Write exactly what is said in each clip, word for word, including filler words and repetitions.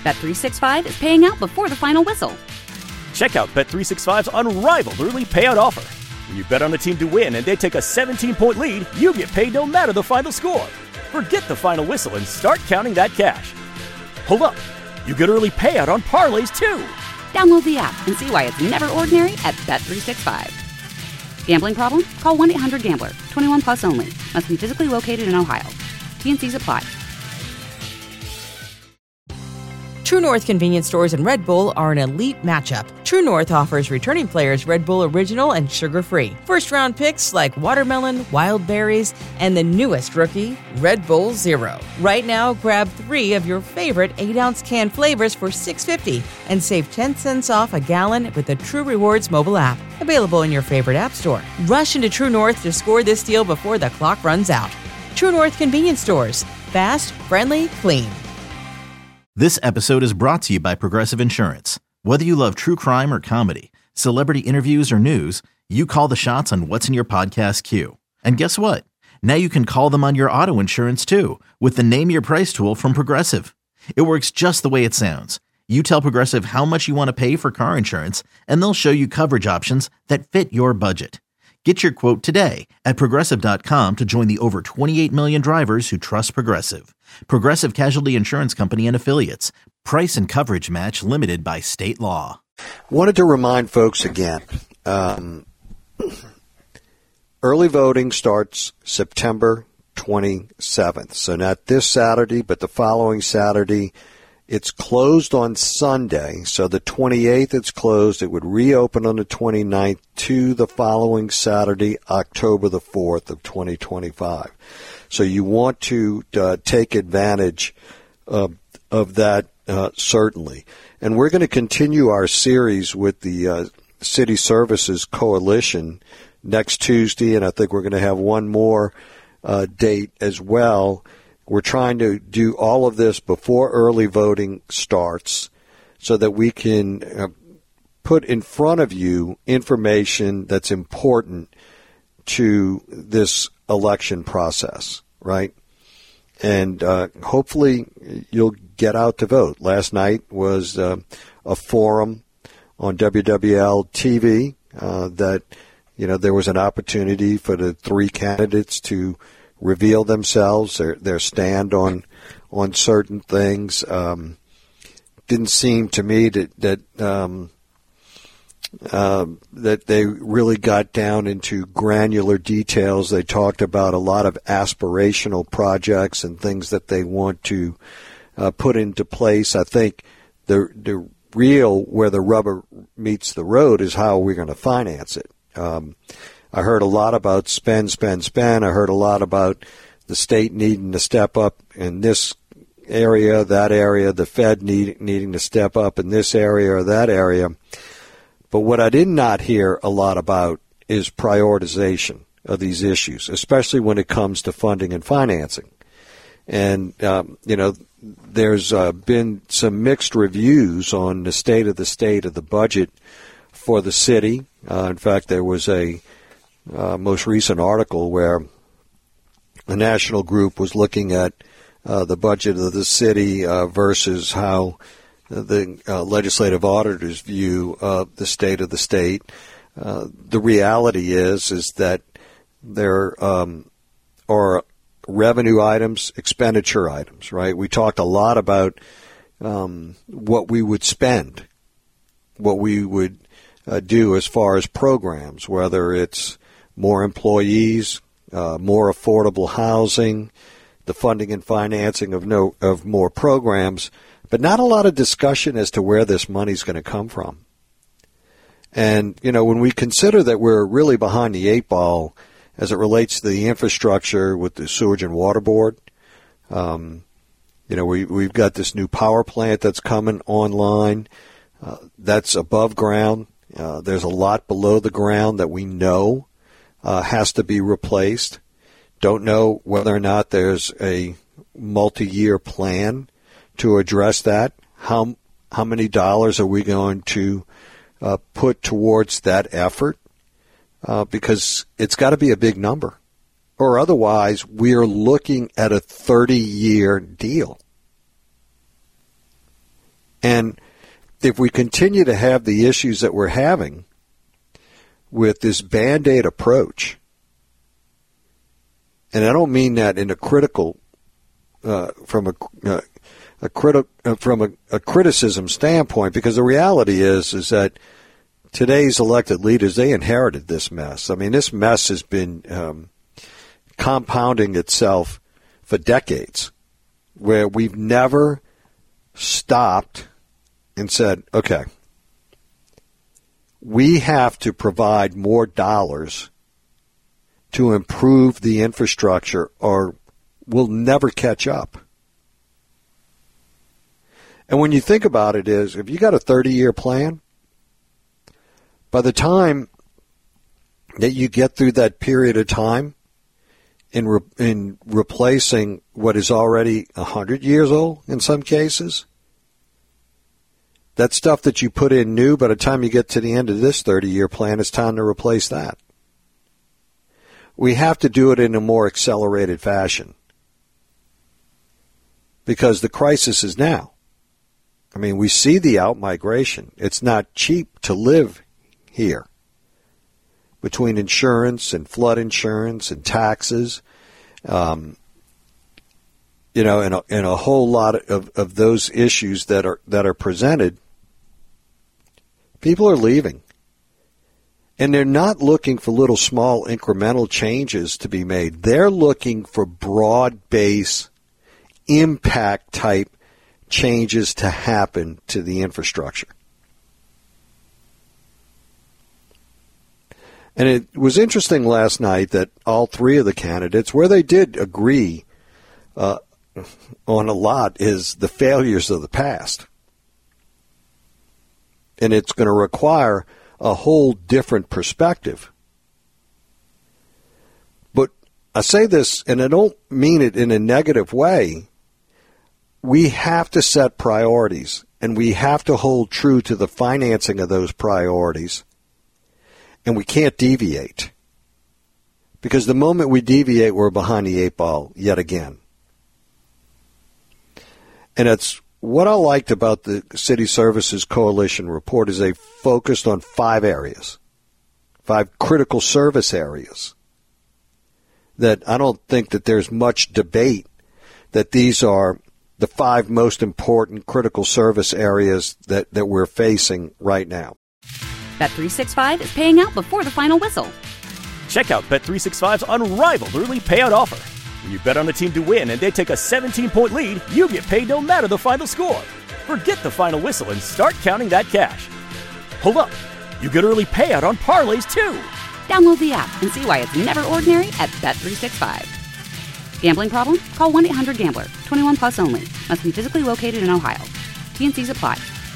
Bet three sixty-five is paying out before the final whistle. Check out Bet three sixty-five's unrivaled early payout offer. When you bet on a team to win and they take a seventeen-point lead, you get paid no matter the final score. Forget the final whistle and start counting that cash. Hold up. You get early payout on parlays, too. Download the app and see why it's never ordinary at Bet three sixty-five. Gambling problem? Call one eight hundred gambler. twenty-one plus only. Must be physically located in Ohio. T and C's apply. True North convenience stores and Red Bull are an elite matchup. True North offers returning players Red Bull Original and sugar-free. First-round picks like watermelon, wild berries, and the newest rookie, Red Bull Zero. Right now, grab three of your favorite eight-ounce can flavors for six dollars and fifty cents and save ten cents off a gallon with the True Rewards mobile app. Available in your favorite app store. Rush into True North to score this deal before the clock runs out. True North convenience stores. Fast, friendly, clean. This episode is brought to you by Progressive Insurance. Whether you love true crime or comedy, celebrity interviews or news, you call the shots on what's in your podcast queue. And guess what? Now you can call them on your auto insurance too with the Name Your Price tool from Progressive. It works just the way it sounds. You tell Progressive how much you want to pay for car insurance, and they'll show you coverage options that fit your budget. Get your quote today at Progressive dot com to join the over twenty-eight million drivers who trust Progressive. Progressive Casualty Insurance Company and Affiliates. Price and coverage match limited by state law. Wanted to remind folks again, um, early voting starts September twenty-seventh. So not this Saturday, but the following Saturday. It's closed on Sunday, so the twenty-eighth it's closed. It would reopen on the twenty-ninth to the following Saturday, October the fourth of twenty twenty-five. So you want to uh, take advantage of, of that, uh, certainly. And we're going to continue our series with the uh, City Services Coalition next Tuesday, and I think we're going to have one more uh, date as well. We're trying to do all of this before early voting starts so that we can uh, put in front of you information that's important to this election process, right? And uh, hopefully you'll get out to vote. Last night was uh, a forum on W W L T V uh, that, you know, there was an opportunity for the three candidates to reveal themselves, their their stand on on certain things. Um, didn't seem to me that that um, uh, that they really got down into granular details. They talked about a lot of aspirational projects and things that they want to uh, put into place. I think the the real where the rubber meets the road is how we're going to finance it. Um, I heard a lot about spend, spend, spend. I heard a lot about the state needing to step up in this area, that area, the Fed need, needing to step up in this area or that area. But what I did not hear a lot about is prioritization of these issues, especially when it comes to funding and financing. And, um, you know, there's uh, been some mixed reviews on the state of the state of the budget for the city. Uh, in fact, there was a Uh, most recent article where a national group was looking at uh, the budget of the city uh, versus how the uh, legislative auditors view uh, the state of the state. Uh, the reality is is that there um, are revenue items, expenditure items, right? We talked a lot about um, what we would spend, what we would uh, do as far as programs, whether it's more employees, uh, more affordable housing, the funding and financing of no of more programs, but not a lot of discussion as to where this money's going to come from. And, you know, when we consider that we're really behind the eight ball as it relates to the infrastructure with the Sewage and Water Board, um, you know, we, we've got this new power plant that's coming online. Uh, that's above ground. Uh, there's a lot below the ground that we know Uh, has to be replaced. Don't know whether or not there's a multi-year plan to address that. How how many dollars are we going to uh, put towards that effort? Uh, because it's got to be a big number, or otherwise we are looking at a thirty-year deal. And if we continue to have the issues that we're having with this Band-Aid approach, and I don't mean that in a critical, uh, from a, uh, a criti- uh, from a, a criticism standpoint, because the reality is, is that today's elected leaders, they inherited this mess. I mean, this mess has been um, compounding itself for decades, where we've never stopped and said, okay, we have to provide more dollars to improve the infrastructure or we'll never catch up. And when you think about it is, if you got a thirty-year plan, by the time that you get through that period of time in re- in replacing what is already one hundred years old in some cases, that stuff that you put in new, by the time you get to the end of this thirty-year plan, it's time to replace that. We have to do it in a more accelerated fashion because the crisis is now. I mean, we see the out-migration. It's not cheap to live here. Between insurance and flood insurance and taxes, um, you know, and a, and a whole lot of, of those issues that are that are presented, people are leaving. And they're not looking for little small incremental changes to be made. They're looking for broad-based impact-type changes to happen to the infrastructure. And it was interesting last night that all three of the candidates, where they did agree uh, on a lot, is the failures of the past. And it's going to require a whole different perspective. But I say this, and I don't mean it in a negative way. We have to set priorities, and we have to hold true to the financing of those priorities. And we can't deviate. Because the moment we deviate, we're behind the eight ball yet again. And it's what I liked about the City Services Coalition report is they focused on five areas, five critical service areas that I don't think that there's much debate that these are the five most important critical service areas that, that we're facing right now. Bet three sixty-five is paying out before the final whistle. Check out Bet three sixty-five's unrivaled early payout offer. When you bet on a team to win and they take a seventeen-point lead, you get paid no matter the final score. Forget the final whistle and start counting that cash. Hold up. You get early payout on parlays, too. Download the app and see why it's never ordinary at Bet three sixty-five. Gambling problem? Call one eight hundred gambler. twenty-one plus only. Must be physically located in Ohio. T N Cs apply.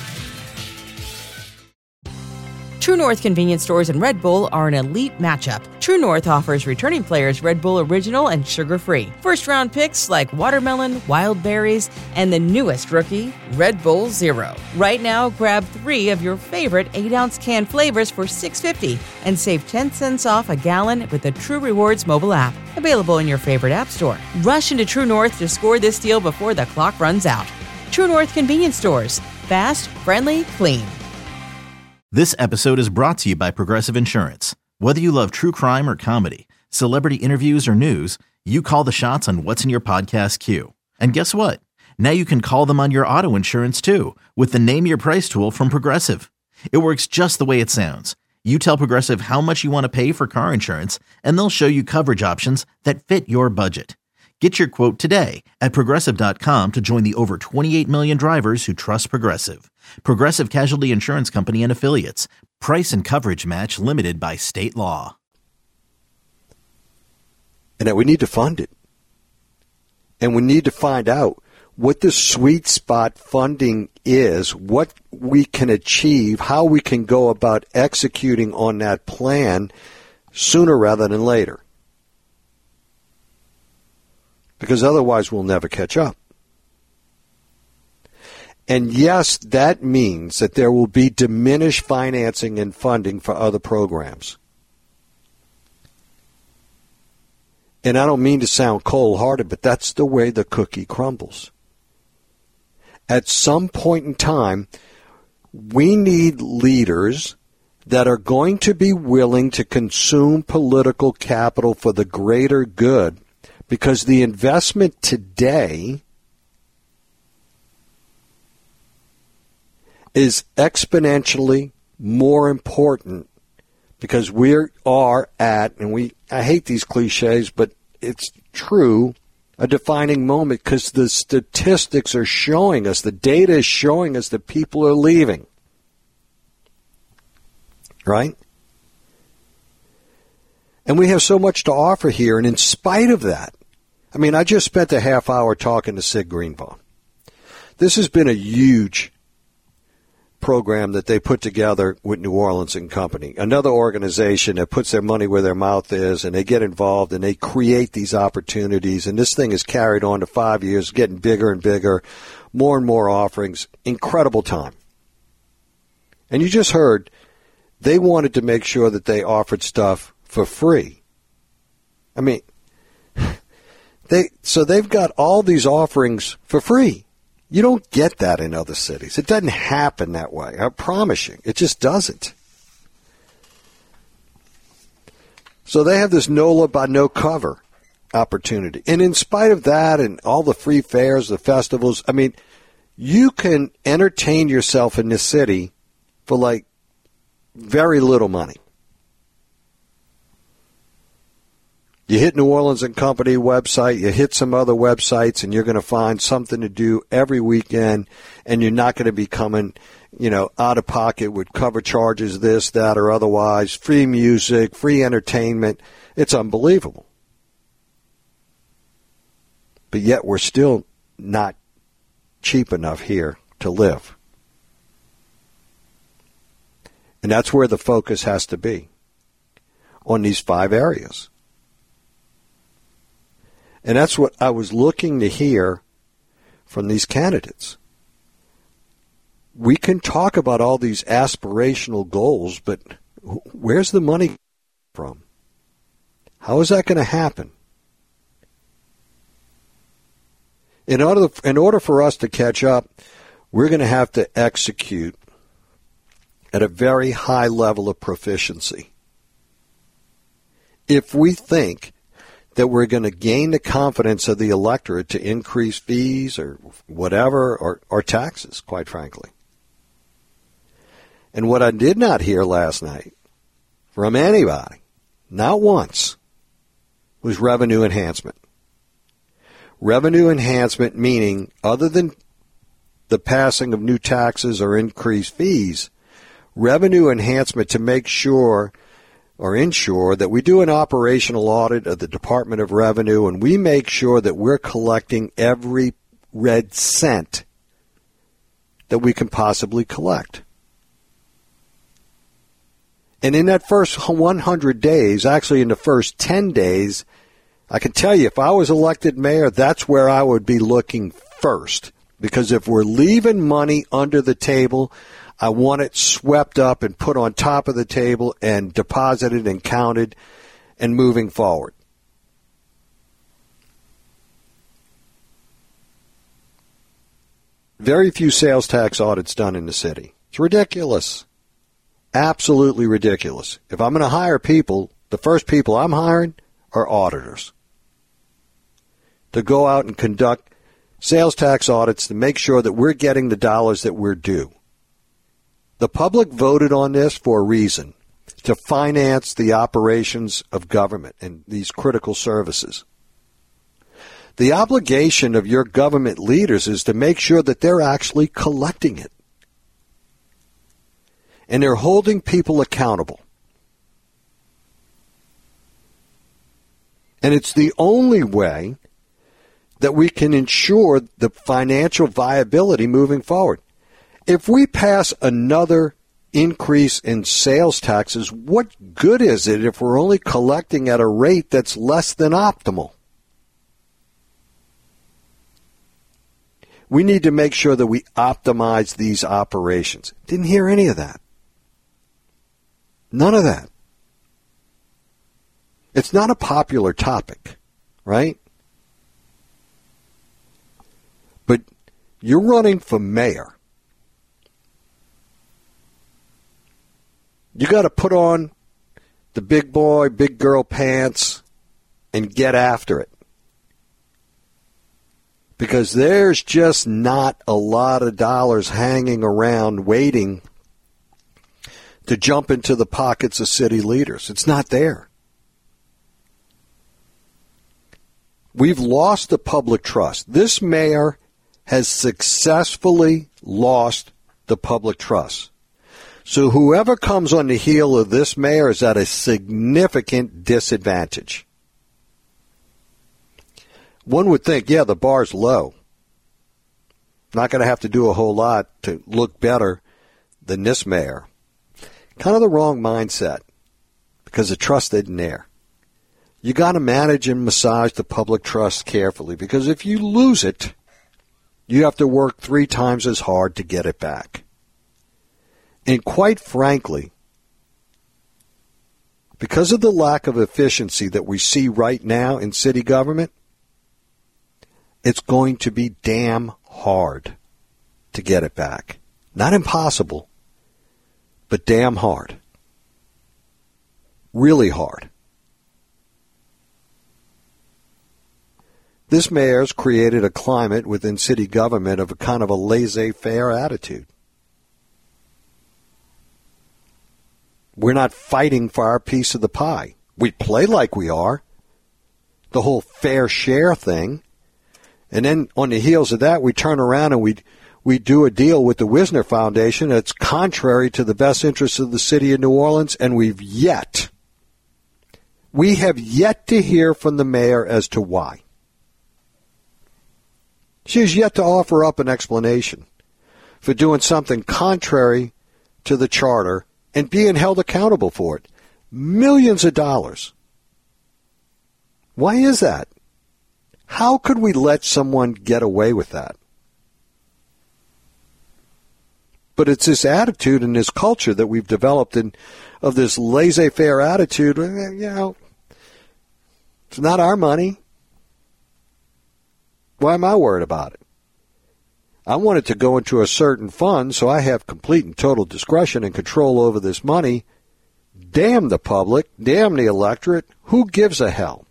True North convenience stores and Red Bull are an elite matchup. True North offers returning players Red Bull Original and sugar-free. First-round picks like watermelon, wild berries, and the newest rookie, Red Bull Zero. Right now, grab three of your favorite eight-ounce can flavors for six dollars and fifty cents and save ten cents off a gallon with the True Rewards mobile app. Available in your favorite app store. Rush into True North to score this deal before the clock runs out. True North convenience stores. Fast, friendly, clean. This episode is brought to you by Progressive Insurance. Whether you love true crime or comedy, celebrity interviews or news, you call the shots on what's in your podcast queue. And guess what? Now you can call them on your auto insurance too with the Name Your Price tool from Progressive. It works just the way it sounds. You tell Progressive how much you want to pay for car insurance, and they'll show you coverage options that fit your budget. Get your quote today at Progressive dot com to join the over twenty-eight million drivers who trust Progressive. Progressive Casualty Insurance Company and Affiliates. Price and coverage match limited by state law. And that we need to fund it. And we need to find out what the sweet spot funding is, what we can achieve, how we can go about executing on that plan sooner rather than later. Because otherwise we'll never catch up. And yes, that means that there will be diminished financing and funding for other programs. And I don't mean to sound cold-hearted, but that's the way the cookie crumbles. at some point in time, we need leaders that are going to be willing to consume political capital for the greater good, because the investment today is exponentially more important, because we are at, and we I hate these cliches, but it's true, a defining moment, because the statistics are showing us, the data is showing us that people are leaving. Right? And we have so much to offer here, and in spite of that, I mean, I just spent a half hour talking to Sid Greenbaum. This has been a huge program that they put together with New Orleans and Company, another organization that puts their money where their mouth is, and they get involved and they create these opportunities, and this thing is carried on to five years, getting bigger and bigger, more and more offerings. Incredible time. And you just heard they wanted to make sure that they offered stuff for free. I mean, they so they've got all these offerings for free. You don't get that in other cities. It doesn't happen that way. I promise you. It just doesn't. So they have this NOLA by no cover opportunity. And in spite of that and all the free fairs, the festivals, I mean, you can entertain yourself in this city for like very little money. You hit New Orleans and Company website, you hit some other websites, and you're going to find something to do every weekend, and you're not going to be coming, you know, out of pocket with cover charges, this, that, or otherwise, free music, free entertainment. It's unbelievable. But yet we're still not cheap enough here to live. And that's where the focus has to be, on these five areas. And that's what I was looking to hear from these candidates. We can talk about all these aspirational goals, but where's the money from? How is that going to happen? In order, in order for us to catch up, we're going to have to execute at a very high level of proficiency. If we think that we're going to gain the confidence of the electorate to increase fees or whatever, or, or taxes, quite frankly. And what I did not hear last night from anybody, not once, was revenue enhancement. Revenue enhancement meaning, other than the passing of new taxes or increased fees, revenue enhancement to make sure or ensure that we do an operational audit of the Department of Revenue, and we make sure that we're collecting every red cent that we can possibly collect. And in that first one hundred days, actually in the first ten days, I can tell you, if I was elected mayor, that's where I would be looking first. Because if we're leaving money under the table, I want it swept up and put on top of the table and deposited and counted and moving forward. Very few sales tax audits done in the city. It's ridiculous. Absolutely ridiculous. If I'm going to hire people, the first people I'm hiring are auditors to go out and conduct sales tax audits to make sure that we're getting the dollars that we're due. The public voted on this for a reason, to finance the operations of government and these critical services. The obligation of your government leaders is to make sure that they're actually collecting it. And they're holding people accountable. And it's the only way that we can ensure the financial viability moving forward. If we pass another increase in sales taxes, what good is it if we're only collecting at a rate that's less than optimal? We need to make sure that we optimize these operations. Didn't hear any of that. None of that. It's not a popular topic, right? But You're running for mayor. You got to put on the big boy, big girl pants and get after it. Because there's just not a lot of dollars hanging around waiting to jump into the pockets of city leaders. It's not there. We've lost the public trust. This mayor has successfully lost the public trust. So whoever comes on the heel of this mayor is at a significant disadvantage. One would think, yeah, the bar's low. Not going to have to do a whole lot to look better than this mayor. Kind of the wrong mindset because the trust isn't there. You got to manage and massage the public trust carefully because if you lose it, you have to work three times as hard to get it back. And quite frankly, because of the lack of efficiency that we see right now in city government, it's going to be damn hard to get it back. Not impossible, but damn hard. Really hard. This mayor's created a climate within city government of a kind of a laissez-faire attitude. We're not fighting for our piece of the pie. We play like we are. The whole fair share thing. And then on the heels of that, we turn around and we we do a deal with the Wisner Foundation that's contrary to the best interests of the city of New Orleans, and we've yet, we have yet to hear from the mayor as to why. She has yet to offer up an explanation for doing something contrary to the charter and being held accountable for it. Millions of dollars. Why is that? How could we let someone get away with that? But it's this attitude and this culture that we've developed in, of this laissez-faire attitude. You know, it's not our money. Why am I worried about it? I want it to go into a certain fund so I have complete and total discretion and control over this money. Damn the public. Damn the electorate. Who gives a hell?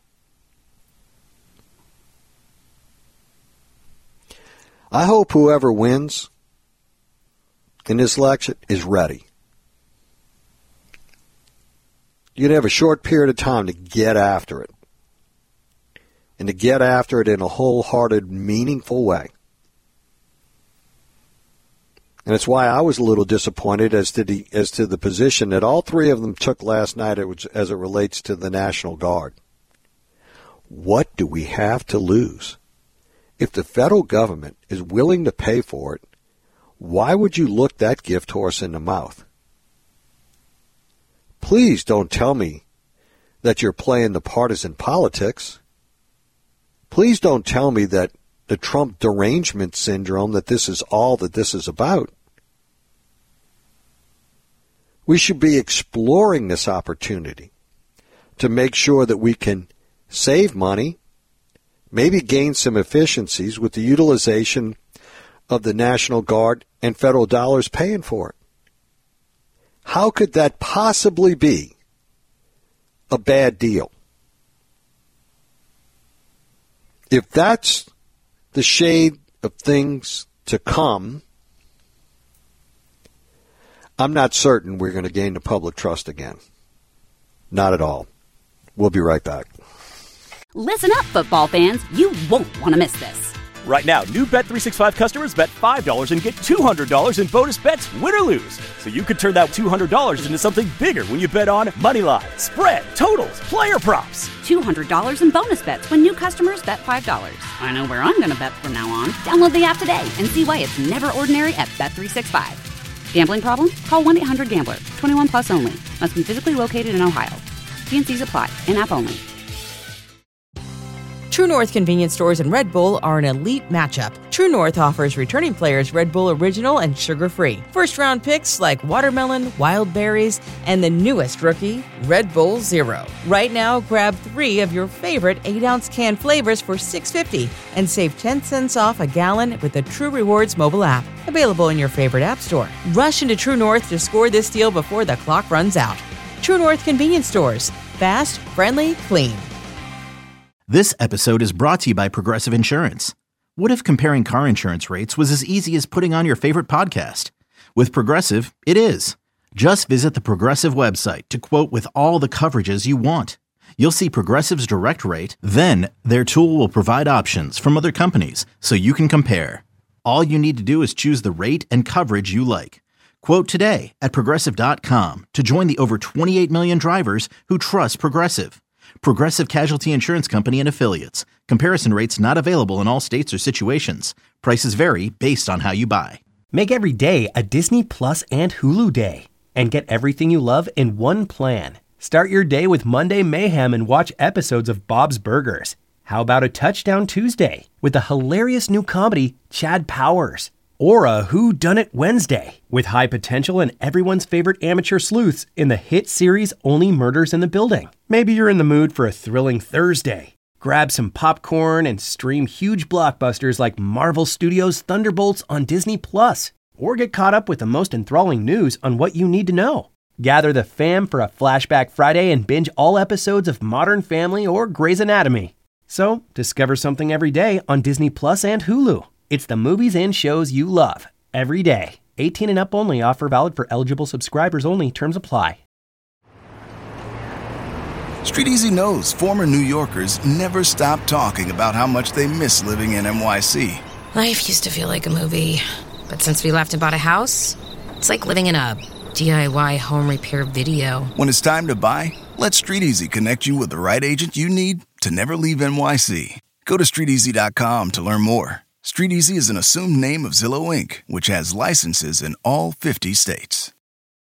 I hope whoever wins in this election is ready. You're going to have a short period of time to get after it. And to get after it in a wholehearted, meaningful way. And it's why I was a little disappointed as to the as to the position that all three of them took last night as it relates to the National Guard. What do we have to lose? If the federal government is willing to pay for it, why would you look that gift horse in the mouth? Please don't tell me that you're playing the partisan politics. Please don't tell me that the Trump derangement syndrome, that this is all that this is about. We should be exploring this opportunity to make sure that we can save money, maybe gain some efficiencies with the utilization of the National Guard and federal dollars paying for it. How could that possibly be a bad deal? If that's the shade of things to come, I'm not certain we're going to gain the public trust again. Not at all. We'll be right back. Listen up, football fans. You won't want to miss this. Right now, new Bet three sixty-five customers bet five dollars and get two hundred dollars in bonus bets, win or lose. So you could turn that two hundred dollars into something bigger when you bet on money line, spread, totals, player props. two hundred dollars in bonus bets when new customers bet five dollars. I know where I'm going to bet from now on. Download the app today and see why it's never ordinary at Bet three sixty-five. Gambling problem? Call one eight hundred gambler. twenty-one plus only. Must be physically located in Ohio. T and C's apply. In-app only. True North Convenience Stores and Red Bull are an elite matchup. True North offers returning players Red Bull Original and sugar-free. First-round picks like watermelon, wild berries, and the newest rookie, Red Bull Zero. Right now, grab three of your favorite eight ounce can flavors for six dollars and fifty cents and save ten cents off a gallon with the True Rewards mobile app. Available in your favorite app store. Rush into True North to score this deal before the clock runs out. True North Convenience Stores. Fast, friendly, clean. This episode is brought to you by Progressive Insurance. What if comparing car insurance rates was as easy as putting on your favorite podcast? With Progressive, it is. Just visit the Progressive website to quote with all the coverages you want. You'll see Progressive's direct rate, then their tool will provide options from other companies so you can compare. All you need to do is choose the rate and coverage you like. Quote today at Progressive dot com to join the over twenty-eight million drivers who trust Progressive. Progressive Casualty Insurance Company and Affiliates. Comparison rates not available in all states or situations. Prices vary based on how you buy. Make every day a Disney Plus and Hulu day. And get everything you love in one plan. Start your day with Monday Mayhem and watch episodes of Bob's Burgers. How about a Touchdown Tuesday with the hilarious new comedy Chad Powers? Or a Whodunit Wednesday with high potential and everyone's favorite amateur sleuths in the hit series Only Murders in the Building. Maybe you're in the mood for a thrilling Thursday. Grab some popcorn and stream huge blockbusters like Marvel Studios' Thunderbolts on Disney Plus. Or get caught up with the most enthralling news on what you need to know. Gather the fam for a Flashback Friday and binge all episodes of Modern Family or Grey's Anatomy. So, discover something every day on Disney Plus and Hulu. It's the movies and shows you love, every day. eighteen and up only. Offer valid for eligible subscribers only. Terms apply. StreetEasy knows former New Yorkers never stop talking about how much they miss living in N Y C. Life used to feel like a movie, but since we left and bought a house, it's like living in a D I Y home repair video. When it's time to buy, let StreetEasy connect you with the right agent you need to never leave N Y C. Go to street easy dot com to learn more. StreetEasy is an assumed name of Zillow Incorporated, which has licenses in all fifty states.